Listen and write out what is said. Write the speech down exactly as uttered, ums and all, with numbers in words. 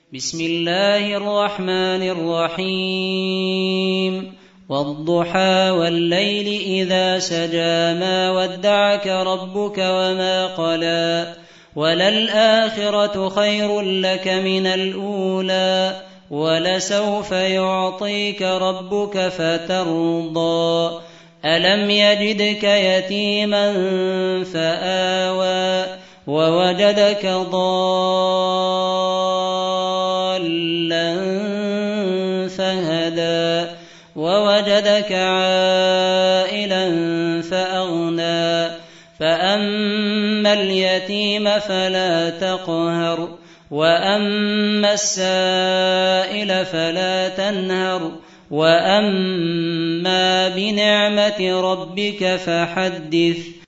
بسم الله الرحمن الرحيم والضحى والليل إذا سجى ما ودعك ربك وما قلى وللآخرة خير لك من الأولى ولسوف يعطيك ربك فترضى ألم يجدك يتيما فآوى ووجدك ضالا فهدى ووجدك عائلا فأغنى فأما اليتيم فلا تقهر وأما السائل فلا تنهر وأما بنعمة ربك فحدث